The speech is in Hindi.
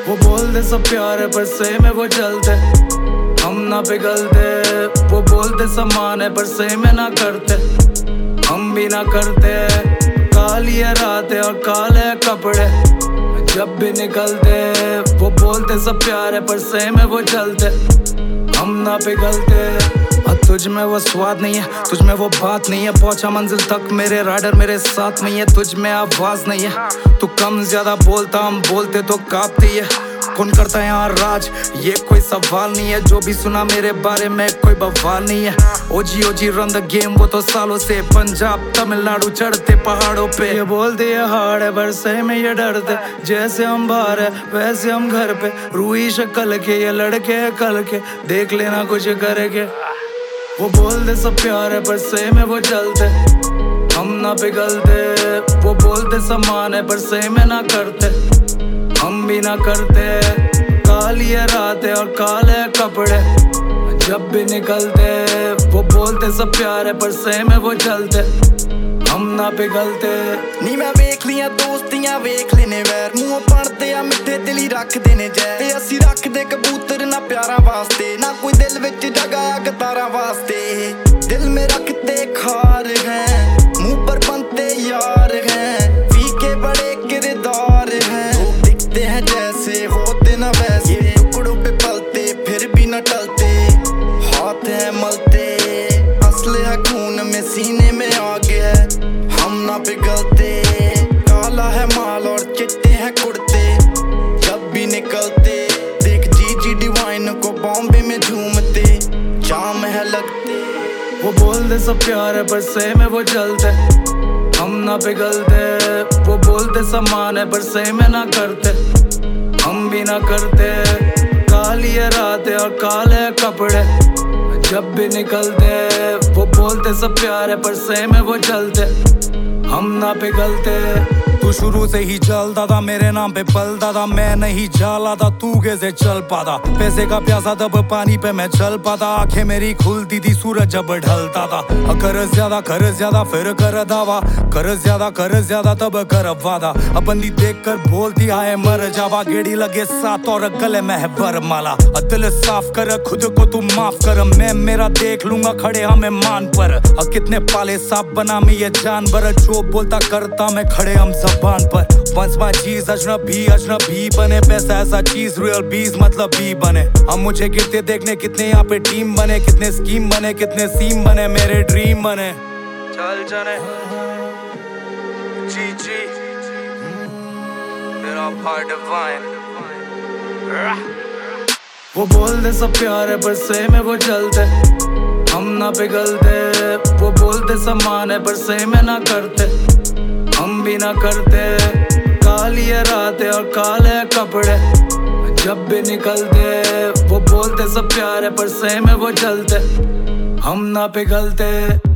वो बोलते सब प्यार है पर सही में वो जलते, हम ना पिघलते। वो बोलते समान है पर सही में ना करते, हम भी ना करते। काली है रातें और काले कपड़े जब भी निकलते। वो बोलते सब प्यार है पर सही में वो जलते, हम ना पिघलते। तुझ में वो स्वाद नहीं है, तुझ में वो बात नहीं है। पहुंचा मंजिल तक मेरे राइडर मेरे साथ नहीं है। तुझ में आवाज नहीं है, तू कम ज्यादा बोलता, हम बोलते तो कांपती है। कौन करता है यहाँ राज, ये कोई सवाल नहीं है। जो भी सुना मेरे बारे में कोई बवाल नहीं है। ओजी रन द गेम, वो तो सालों से पंजाब तमिलनाडु चढ़ते पहाड़ों पे। ये बोलते ये हार्ड है पर सही में ये डरते। जैसे हम बाहर है वैसे हम घर पे। रूही शक्ल के ये लड़के है कल के, देख लेना कुछ करके। वो बोलते सब प्यार है पर सही में वो जलते, हम ना पिघलते। वो बोलते समान है पर सही में ना करते, हम भी ना करते। काली है रातें और काले कपड़े जब भी निकलते। वो बोलते सब प्यार है पर सही में वो जलते, हम ना पिघलते। नी मैं वेख लिया दोस्तियां वेख लेने वैर, मुंह पढ़ते आ मिठे दिली रख देने जै। असी रख दे कबूतर ना प्यारा वास्ते, ना कोई दिल विच जगह कतारा वास्ते। दिल में रखते खार हैं, मुंह पर बनते यार हैं। फीके बड़े किरदार हैं, लोग दिखते हैं जैसे होते ना वैसे। टुकड़ों पे पलते फिर भी न टलते, हाथ है मलते। असले है खून में सीने में आगे है, हम ना पिघलते। काला है माल और चिट्टे हैं कुर्ते जब भी निकलते। देख जी डिवाइन को बॉम्बे में झूमते, जाम है लगते। वो बोलते सब प्यार है पर सही में वो जलते, हम ना पिघलते। वो बोलते समान है पर सही में ना करते, हम भी ना करते। काली है रातें और काले कपड़े जब भी निकलते। वो बोलते सब प्यार है पर सही में वो जलते, हम ना पिघलते। तू शुरू से ही चलता था मेरे नाम पे पलता था। मैं नहीं जाला था तू कैसे चल पाता। पैसे का प्यासा तब पानी पे मैं चल पाता। आंखें मेरी खुलती थी सूरज जब ढलता था। कर ज्यादा फिर कर दावा, कर ज्यादा तब कर वादा। अब बंदी देख कर बोलती आए मर जावा। गेड़ी लगे साथ और गले में है वरमाला। दिल साफ कर खुद को तू माफ कर, मैं मेरा देख लूंगा खड़े हमें मान पर। कितने पाले सांप बना में ये जानवर, जो बोलता करता मैं खड़े हम ज़बान पर। Once my G's अजनबी बने। पैसा ऐसा चीज रियल बीज मतलब बी बने। हम मुझे गिरते देखने कितने यहाँ पे टीम बने। कितने स्कीम बने कितने सीम बने, मेरे ड्रीम बने। चल जाने जी मेरा भाई डिवाइन। वो बोलते सब प्यार है पर सही में वो जलते, हम ना पिघलते। वो बोलते समान है पर सही में ना करते, हम भी ना करते। काली है रातें और काले कपड़े जब भी निकलते। वो बोलते सब प्यार है पर सही में वो जलते, हम ना पिघलते।